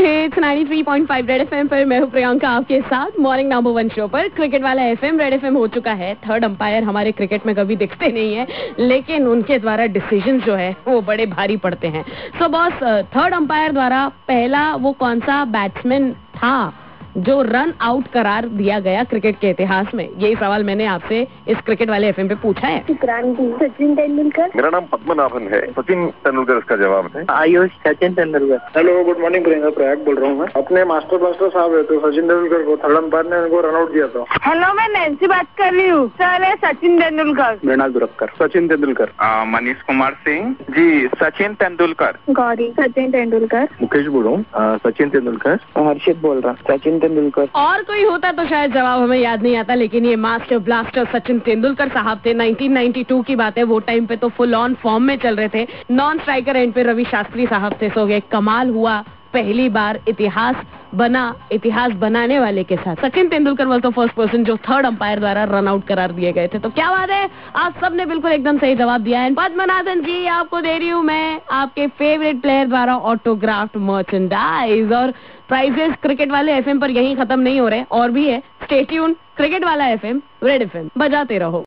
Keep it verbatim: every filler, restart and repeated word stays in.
Hits ninety three point five Red FM पर मैं हूँ प्रियंका आपके साथ मॉर्निंग नंबर वन शो पर। क्रिकेट वाला एफएम रेड एफएम हो चुका है। थर्ड अंपायर हमारे क्रिकेट में कभी दिखते नहीं है, लेकिन उनके द्वारा डिसीजन जो है वो बड़े भारी पड़ते हैं। सो बॉस, थर्ड अंपायर द्वारा पहला वो कौन सा बैट्समैन था जो रन आउट करार दिया गया क्रिकेट के इतिहास में? यही सवाल मैंने आपसे इस क्रिकेट वाले एफएम पे पूछा है। सचिन तेंदुलकर। मेरा नाम पद्मनाभन है। सचिन तेंदुलकर इसका जवाब है। Ayush Sachin Tendulkar. Hello, good morning Priyanka, Prayag बोल रहा हूँ मैं। अपने मास्टर ब्लास्टर साहब है तो सचिन तेंदुलकर को थर्ड अंपायर ने उनको रन आउट दिया था। हेलो, मैं नैन्सी बात कर रही हूँ। सर है सचिन तेंदुलकर। मृणाल दुरक्कर। सचिन तेंदुलकर। मनीष कुमार सिंह जी। सचिन तेंदुलकर। गौरी सचिन तेंदुलकर। मुकेश बोल रहा हूँ। सचिन तेंदुलकर। हर्षित बोल रहा हूँ। सचिन तेंदुलकर। और कोई होता तो शायद जवाब हमें याद नहीं आता, लेकिन ये मास्टर ब्लास्टर सचिन तेंदुलकर साहब थे। नाइनटीन नाइंटी टू की बात है। वो टाइम पे तो फुल ऑन फॉर्म में चल रहे थे। नॉन स्ट्राइकर एंड पे रवि शास्त्री साहब थे। सो ये कमाल हुआ, पहली बार इतिहास बना इतिहास बनाने वाले के साथ। Sachin Tendulkar was the first person जो थर्ड अंपायर द्वारा रन आउट करार दिए गए थे। तो क्या बात है, आप सबने बिल्कुल एकदम सही जवाब दिया है। पद्मनाभन जी, आपको दे रही हूँ मैं आपके फेवरेट प्लेयर द्वारा ऑटोग्राफ्ट मर्चेंडाइज। और प्राइजेस क्रिकेट वाले एफएम पर यहीं खत्म नहीं हो रहे, और भी है। स्टे ट्यून्ड, क्रिकेट वाला एफएम रेड एफएम बजाते रहो।